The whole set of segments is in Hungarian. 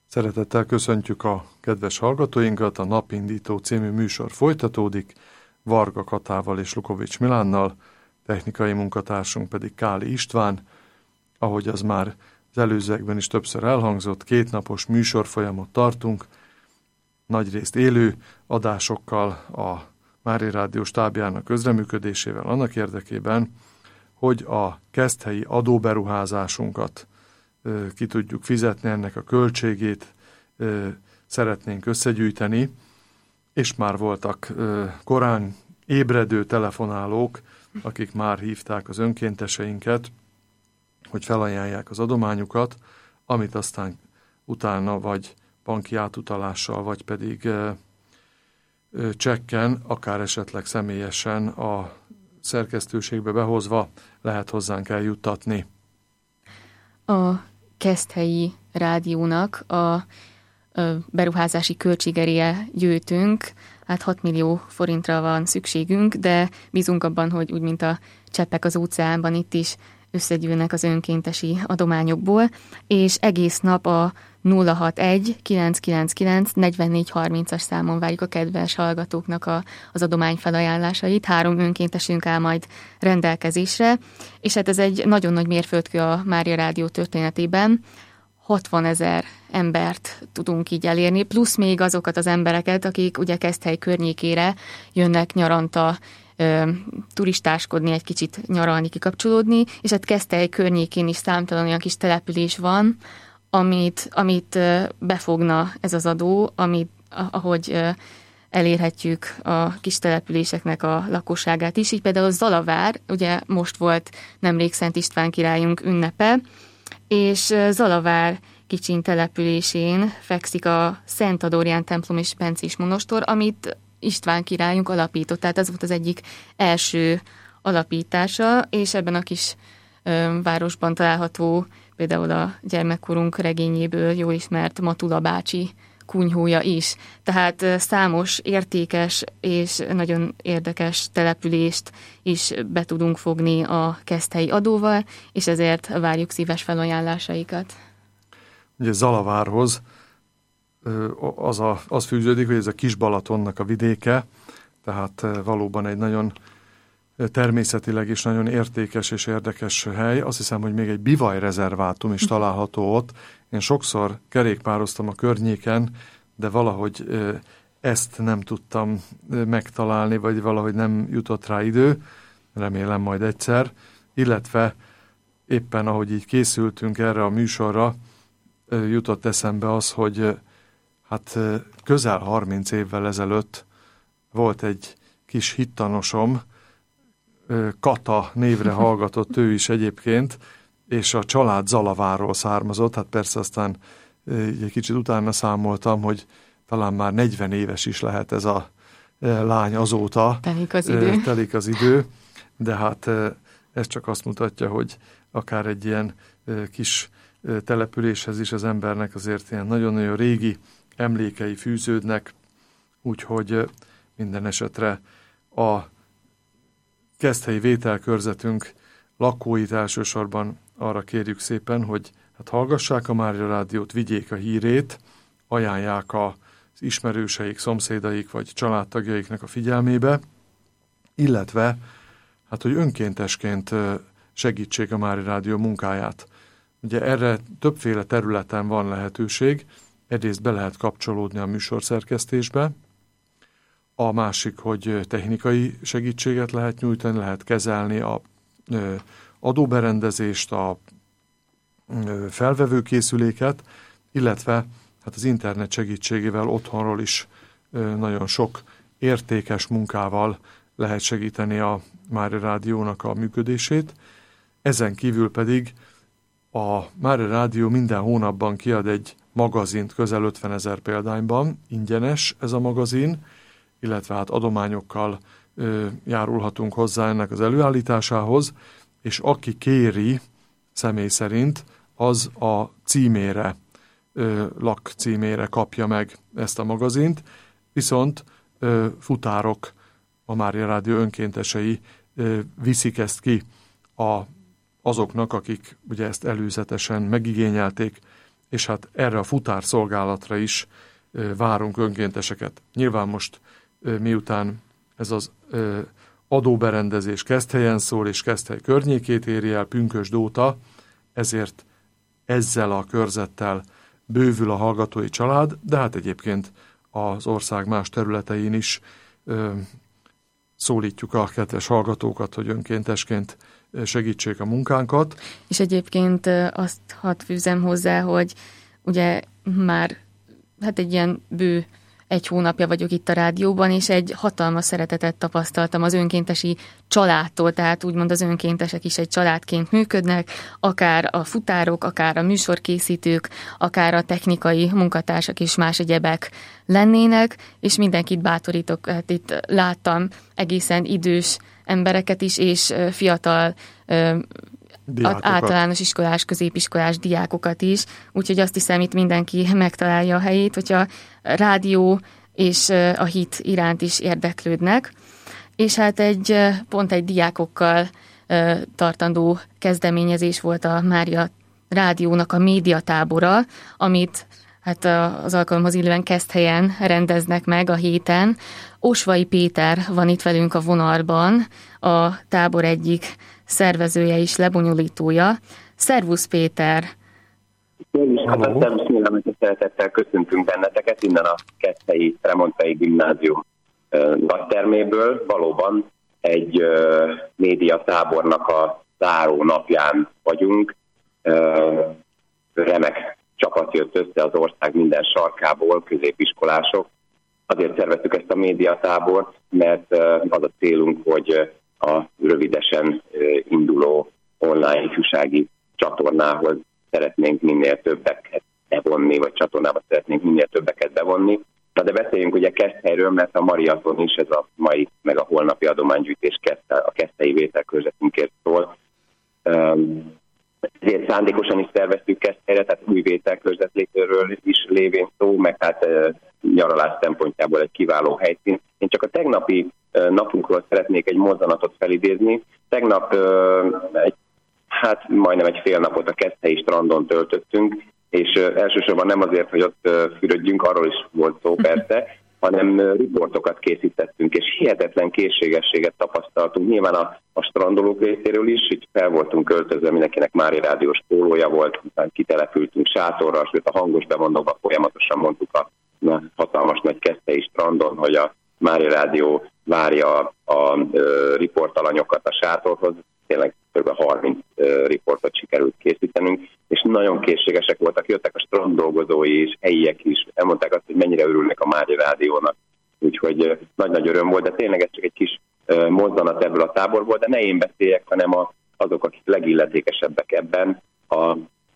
Szeretettel köszöntjük a kedves hallgatóinkat, a Napindító című műsor folytatódik, Varga Katával és Lukovics Milánnal, technikai munkatársunk pedig Káli István. Ahogy az már az előzőekben is többször elhangzott, 2 napos műsorfolyamot tartunk, nagyrészt élő adásokkal a Mária Rádió stábjának közreműködésével annak érdekében, hogy a keszthelyi adóberuházásunkat ki tudjuk fizetni, ennek a költségét szeretnénk összegyűjteni, és már voltak korán ébredő telefonálók, akik már hívták az önkénteseinket, hogy felajánlják az adományukat, amit aztán utána vagy banki átutalással, vagy pedig csekken, akár esetleg személyesen a szerkesztőségbe behozva lehet hozzánk eljuttatni. A Keszthelyi Rádiónak a beruházási költségeréje gyűjtünk, hát 6 millió forintra van szükségünk, de bízunk abban, hogy úgy, mint a cseppek az óceánban, itt is összegyűlnek az önkéntesi adományokból, és egész nap a 061 999 4430-as számon várjuk a kedves hallgatóknak az adomány felajánlásait. 3 önkéntesünk áll majd rendelkezésre, és hát ez egy nagyon nagy mérföldkő a Mária Rádió történetében. 60 000 embert tudunk így elérni, plusz még azokat az embereket, akik ugye Keszthely környékére jönnek nyaranta turistáskodni, egy kicsit nyaralni, kikapcsolódni, és hát Keszthely környékén is számtalan olyan kis település van, amit befogna ez az adó, ahogy elérhetjük a kis településeknek a lakosságát is. Így például Zalavár, ugye most volt nemrég Szent István királyunk ünnepe, és Zalavár kicsin településén fekszik a Szent Adorján templom és Bencés monostor, amit István királyunk alapított, tehát ez volt az egyik első alapítása, és ebben a kis városban található például a gyermekkorunk regényéből jól ismert Matula bácsi kunyhója is. Tehát számos értékes és nagyon érdekes települést is be tudunk fogni a keszthelyi adóval, és ezért várjuk szíves felajánlásaikat. Ugye Zalavárhoz az fűződik, hogy ez a Kis-Balatonnak a vidéke, tehát valóban egy nagyon természetileg is nagyon értékes és érdekes hely. Azt hiszem, hogy még egy bivajrezervátum is található ott. Én sokszor kerékpároztam a környéken, de valahogy ezt nem tudtam megtalálni, vagy valahogy nem jutott rá idő. Remélem majd egyszer. Illetve éppen ahogy így készültünk erre a műsorra, jutott eszembe az, hogy hát közel 30 évvel ezelőtt volt egy kis hittanosom, Kata névre hallgatott ő is egyébként, és a család Zalavárról származott, hát persze aztán egy kicsit utána számoltam, hogy talán már 40 éves is lehet ez a lány azóta. Telik az idő, de hát ez csak azt mutatja, hogy akár egy ilyen kis településhez is az embernek azért ilyen nagyon-nagyon régi emlékei fűződnek, úgyhogy minden esetre a keszthelyi vételkörzetünk lakóit elsősorban arra kérjük szépen, hogy hát hallgassák a Mária Rádiót, vigyék a hírét, ajánlják az ismerőseik, szomszédaik vagy családtagjaiknak a figyelmébe, illetve hát, hogy önkéntesként segítsék a Mária Rádió munkáját. Ugye erre többféle területen van lehetőség, egyrészt be lehet kapcsolódni a műsorszerkesztésbe, a másik, hogy technikai segítséget lehet nyújtani, lehet kezelni a adóberendezést, a felvevőkészüléket, illetve hát az internet segítségével otthonról is nagyon sok értékes munkával lehet segíteni a Mária Rádiónak a működését. Ezen kívül pedig a Mária Rádió minden hónapban kiad egy magazint közel 50 000 példányban, ingyenes ez a magazin, illetve hát adományokkal járulhatunk hozzá ennek az előállításához, és aki kéri személy szerint, az a címére, lakcímére kapja meg ezt a magazint, viszont futárok, a Mária Rádió önkéntesei viszik ezt ki azoknak, akik ugye ezt előzetesen megigényelték, és hát erre a futárszolgálatra is várunk önkénteseket. Nyilván most miután ez az adóberendezés Keszthelyen szól, és Keszthely környékét éri el pünkösd óta, ezért ezzel a körzettel bővül a hallgatói család, de hát egyébként az ország más területein is szólítjuk a kedves hallgatókat, hogy önkéntesként segítsék a munkánkat. És egyébként azt hadd fűzem hozzá, hogy ugye már egy ilyen bő 1 hónapja vagyok itt a rádióban, és egy hatalmas szeretetet tapasztaltam az önkéntesi családtól, tehát úgymond az önkéntesek is egy családként működnek, akár a futárok, akár a műsorkészítők, akár a technikai munkatársak és más egyebek lennének, és mindenkit bátorítok, hát itt láttam egészen idős embereket is, és fiatal általános iskolás, középiskolás diákokat is, úgyhogy azt hiszem, itt mindenki megtalálja a helyét, hogyha rádió és a hit iránt is érdeklődnek. És hát pont egy diákokkal tartandó kezdeményezés volt a Mária Rádiónak a médiatábora, amit hát az alkalomhoz illően Keszthelyen rendeznek meg a héten. Osvai Péter van itt velünk a vonalban, a tábor egyik szervezője és lebonyolítója. Szervusz, Péter! Szeretettel köszöntünk benneteket innen a Keszthelyi Remontai Gimnázium nagyterméből. Valóban egy médiatábornak a záró napján vagyunk. Remek csapat jött össze az ország minden sarkából, középiskolások. Azért szerveztük ezt a médiatábort, mert az a célunk, hogy a rövidesen induló online ifjúsági csatornához szeretnénk minél többeket bevonni, vagy csatornába szeretnénk minél többeket bevonni. De beszéljünk ugye Keszthelyről, mert a maraton is, ez a mai, meg a holnapi adománygyűjtés a keszthelyi vételkörzetünkért szól. Ezért szándékosan is szerveztük Keszthelyre, tehát új vételkörzetről is lévén szó, meg hát nyaralás szempontjából egy kiváló helyszín. Én csak a tegnapi napunkról szeretnék egy mozzanatot felidézni. Tegnap majdnem egy fél napot a Keszthelyi strandon töltöttünk, és elsősorban nem azért, hogy ott fürödjünk, arról is volt szó persze, hanem riportokat készítettünk, és hihetetlen készségességet tapasztaltunk. Nyilván a strandolók részéről is, így fel voltunk költözve, mindenkinek Mária Rádiós pólója volt, utána kitelepültünk sátorra, sőt a hangos bemondóban folyamatosan mondtuk a hatalmas nagy Keszthelyi strandon, hogy a Mária Rádió várja a riportalanyokat a sátorhoz. Tényleg kb. 30 riportot sikerült készítenünk, és nagyon készségesek voltak, jöttek a stranddolgozói is, helyiek is, elmondták azt, hogy mennyire örülnek a Mária Rádiónak. Úgyhogy nagy-nagy öröm volt, de tényleg ez csak egy kis mozzanat ebből a táborból, de ne én beszéljek, hanem azok, akik legilletékesebbek ebben. A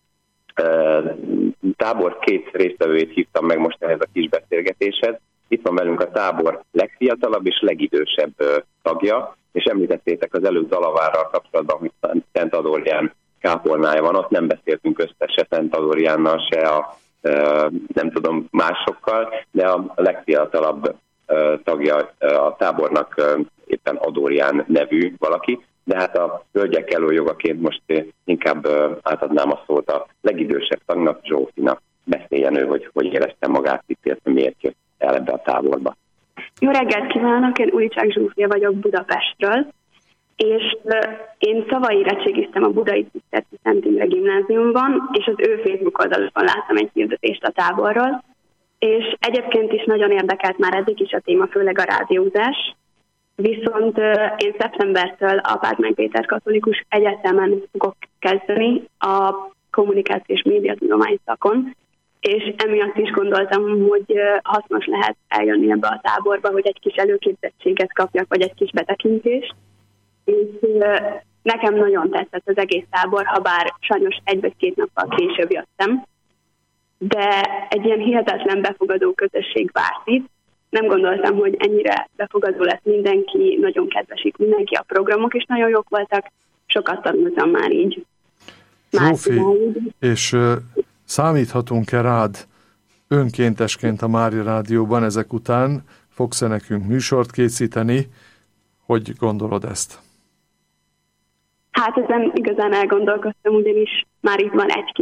tábor 2 résztvevőjét hívtam meg most ehhez a kis beszélgetéshez. Itt van velünk a tábor legfiatalabb és legidősebb tagja, és említettétek az előbb Zalavárral kapcsolatban, hogy Szent Adorján kápolnája van, ott nem beszéltünk össze se Szent Adorjánnal, se nem tudom másokkal, de a legfiatalabb tagja a tábornak éppen Adorján nevű valaki, de hát a hölgyek előjogaként most inkább átadnám a szót a legidősebb tagnak, Zsófinak. Beszéljen ő, hogy érezte magát itt, illetve miért jött el ebbe a táborba. Jó reggelt kívánok, én Ulicsák Zsófia vagyok Budapestről, és én szavaérettségiztem a Budai Ciszterci Szent Imre Gimnáziumban, és az ő Facebook oldalukon láttam egy hirdetést a táborról, és egyébként is nagyon érdekelt már eddig is a téma, főleg a rádiózás, viszont én szeptembertől a Pázmány Péter Katolikus Egyetemen fogok kezdeni a kommunikációs médiatudomány szakon, és emiatt is gondoltam, hogy hasznos lehet eljönni ebbe a táborba, hogy egy kis előképzettséget kapjak, vagy egy kis betekintést. És nekem nagyon tetszett az egész tábor, ha bár sajnos 1 vagy 2 nappal később jöttem, de egy ilyen hihetetlen befogadó közösség várt itt. Nem gondoltam, hogy ennyire befogadó lesz mindenki, nagyon kedvesik mindenki, a programok is nagyon jók voltak, sokat tanultam már így. Zsófi, és számíthatunk-e rád önkéntesként a Mária Rádióban ezek után? Fogsz-e nekünk műsort készíteni? Hogy gondolod ezt? Hát ezen igazán elgondolkoztam, ugyanis már itt van 1-2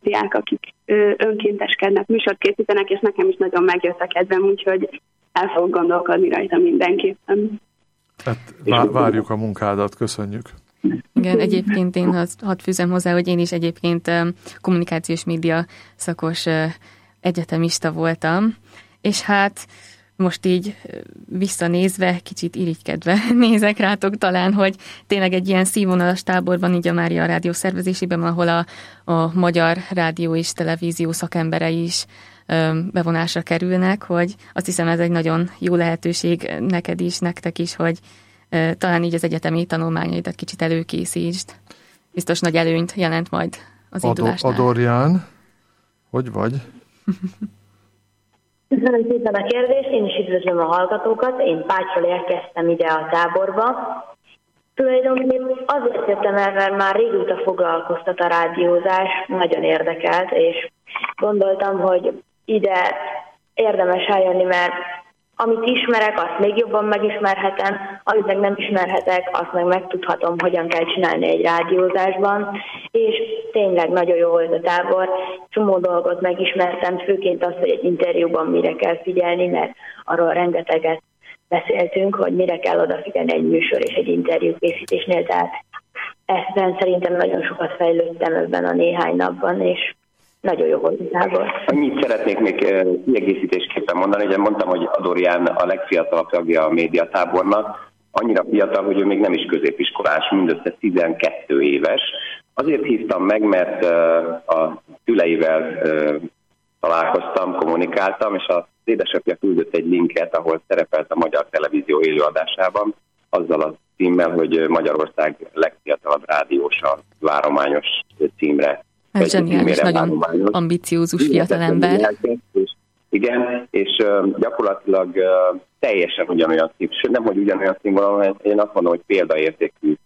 diák, akik önkénteskednek, műsort készítenek, és nekem is nagyon megjött a kedvem, úgyhogy el fogok gondolkodni rajta mindenképpen. Hát várjuk a munkádat, köszönjük. Igen, egyébként én hadd fűzem hozzá, hogy én is egyébként kommunikációs média szakos egyetemista voltam, és hát most így visszanézve, kicsit irigykedve nézek rátok talán, hogy tényleg egy ilyen színvonalas táborban, így a Mária Rádió szervezésében, ahol a magyar rádió és televízió szakemberei is bevonásra kerülnek, hogy azt hiszem ez egy nagyon jó lehetőség neked is, nektek is, hogy talán így az egyetemi tanulmányaidat kicsit előkészítsd. Biztos nagy előnyt jelent majd az indulásnál. Adorján, hogy vagy? Köszönöm szépen a kérdést, én is üdvözlöm a hallgatókat. Én Pácsról érkeztem ide a táborba. Tulajdonképpen azért jöttem el, mert már régóta foglalkoztat a rádiózás, nagyon érdekelt, és gondoltam, hogy ide érdemes eljönni, mert amit ismerek, azt még jobban megismerhetem, amit meg nem ismerhetek, azt meg megtudhatom, hogyan kell csinálni egy rádiózásban, és tényleg nagyon jó volt a tábor, csomó dolgot megismertem, főként azt, hogy egy interjúban mire kell figyelni, mert arról rengeteget beszéltünk, hogy mire kell odafigyelni egy műsor és egy interjú készítésnél, tehát ebben szerintem nagyon sokat fejlődtem ebben a néhány napban, és nagyon jó volt a tábor. Annyit szeretnék még kiegészítésképpen mondani, hogy mondtam, hogy Adorján a legfiatalabb tagja a médiatábornak, annyira fiatal, hogy ő még nem is középiskolás, mindössze 12 éves. Azért hívtam meg, mert a szüleivel találkoztam, kommunikáltam, és az édesapja küldött egy linket, ahol szerepelt a Magyar Televízió élőadásában, azzal a címmel, hogy Magyarország legfiatalabb rádiósa várományos címre. Ez zseniális, nagyon ambiciózus fiatalember. Igen, és gyakorlatilag teljesen ugyanolyan szín, sőt nem, hogy ugyanolyan színvonalon, hanem én azt mondom, hogy példaértékű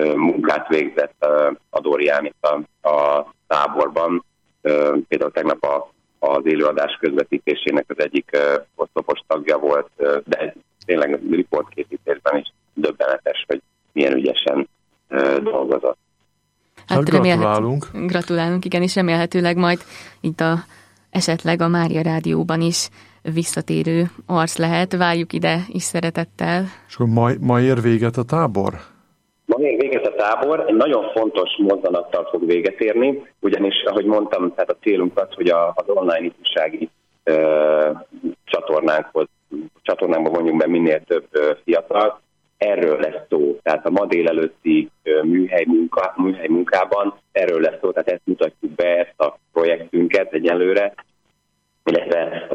munkát végzett Adorján itt a táborban. Például tegnap az élőadás közvetítésének az egyik oszlopos tagja volt, de tényleg riportkészítésben is döbbenetes, hogy milyen ügyesen dolgozott. Hát gratulálunk, igen, és remélhetőleg majd itt esetleg a Mária Rádióban is visszatérő arc lehet. Várjuk ide is szeretettel. És akkor ma ér véget a tábor? Ma ér véget a tábor, egy nagyon fontos mozzanattal fog véget érni, ugyanis, ahogy mondtam, tehát a célunk az, hogy az online ifjúsági csatornánkba vonjunk be minél több fiatal. Erről lesz szó, tehát a ma délelőtti műhely munkában erről lesz szó, tehát ezt mutatjuk be, ezt a projektünket egyelőre, illetve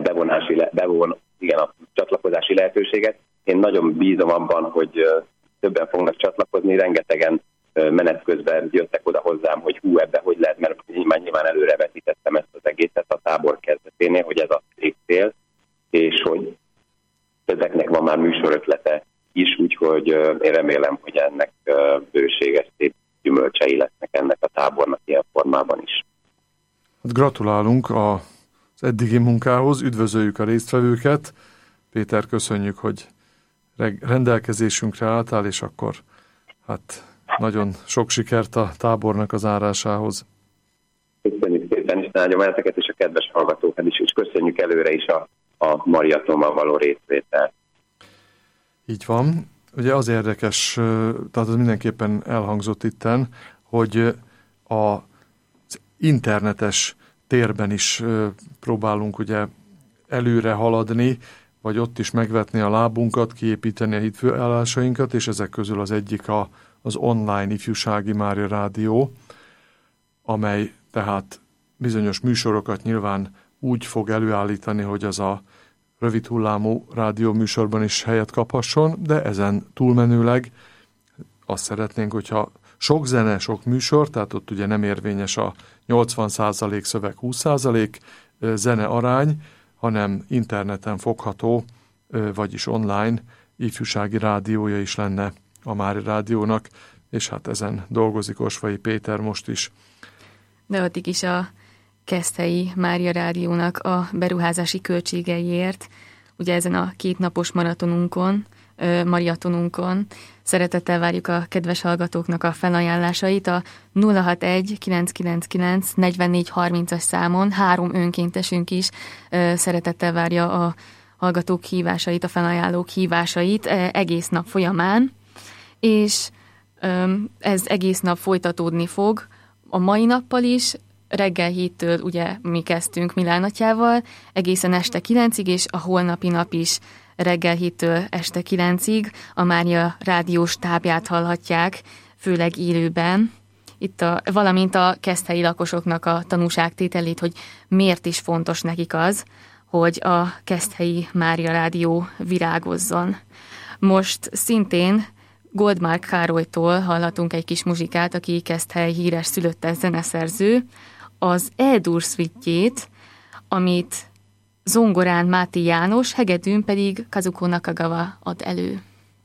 a csatlakozási lehetőséget. Én nagyon bízom abban, hogy többen fognak csatlakozni, rengetegen menet közben jöttek oda hozzám, hogy ebbe hogy lehet, mert nyilván előrevetítettem ezt az egészet a tábor kezdeténél, hogy ez a cél, és hogy többeknek van már műsorötlete is, úgyhogy én remélem, hogy ennek bőséges szép gyümölcsei lesznek ennek a tábornak ilyen formában is. Hát gratulálunk az eddigi munkához, üdvözöljük a résztvevőket. Péter, köszönjük, hogy rendelkezésünkre álltál, és akkor hát nagyon sok sikert a tábornak az zárásához. Köszönjük szépen, és nagyon ezeket és a kedves hallgatókat is, és köszönjük előre is a maratonban való részvételt. Így van. Ugye az érdekes, tehát az mindenképpen elhangzott itten, hogy az internetes térben is próbálunk ugye előre haladni, vagy ott is megvetni a lábunkat, kiépíteni a hitfőállásainkat, és ezek közül az egyik az online ifjúsági Mária Rádió, amely tehát bizonyos műsorokat nyilván úgy fog előállítani, hogy az a rövid hullámú rádióműsorban is helyet kaphasson, de ezen túlmenőleg azt szeretnénk, hogyha sok zene, sok műsor, tehát ott ugye nem érvényes a 80% szöveg 20% zene arány, hanem interneten fogható, vagyis online ifjúsági rádiója is lenne a Mária Rádiónak, és hát ezen dolgozik Osvai Péter most is. De addig is a Keszthelyi Mária Rádiónak a beruházási költségeiért, ugye ezen a 2 napos maratonunkon Szeretettel várjuk a kedves hallgatóknak a felajánlásait a 061 999 44 30-as számon. 3 önkéntesünk is szeretettel várja a hallgatók hívásait, a felajánlók hívásait egész nap folyamán, és ez egész nap folytatódni fog, a mai nappal is, reggel 7-től ugye mi kezdtünk Milán atyával, egészen este 9-ig, és a holnapi nap is reggel 7-től este 9-ig a Mária rádió stábját hallhatják, főleg élőben. Itt valamint a keszthelyi lakosoknak a tanúságtételét, hogy miért is fontos nekik az, hogy a keszthelyi Mária rádió virágozzon. Most szintén Goldmark Károlytól hallatunk egy kis muzsikát, aki Keszthely híres szülöttes zeneszerző, az E-dur szvittjét, amit zongorán Máté János, hegedűn pedig Kazuko Nakagawa ad elő.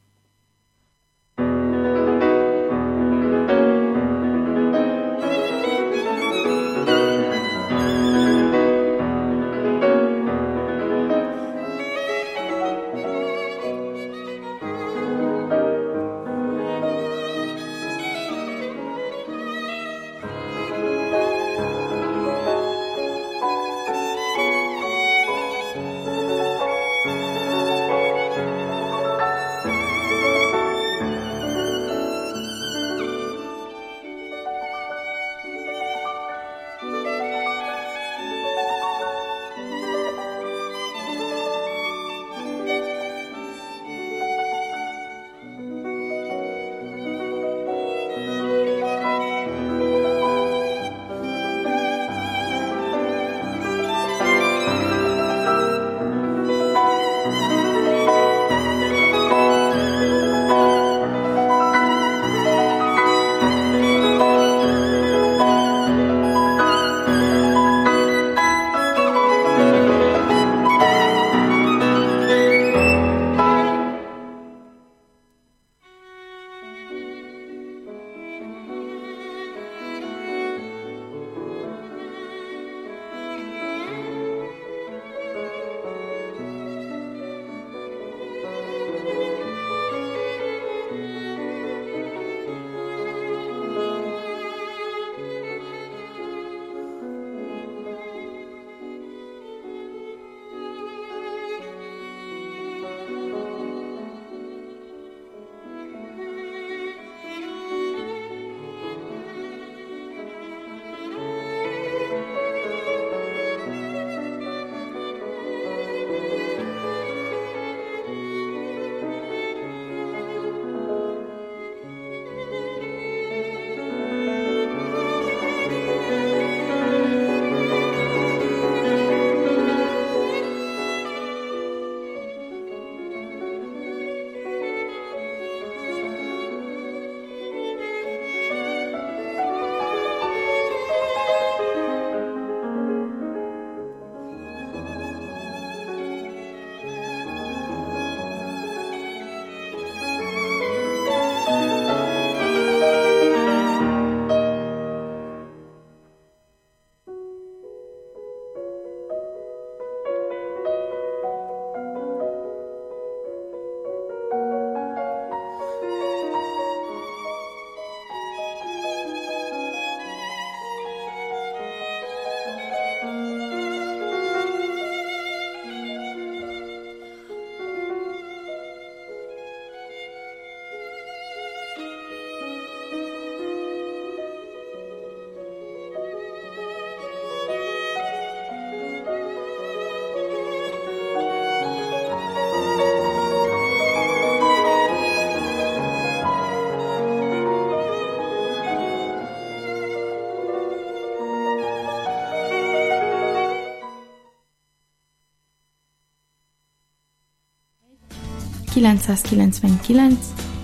...999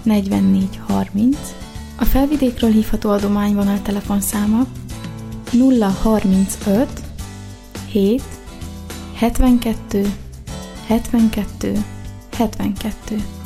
44 30. A Felvidékről hívható adományvonal telefonszáma 035 7 72 72 72.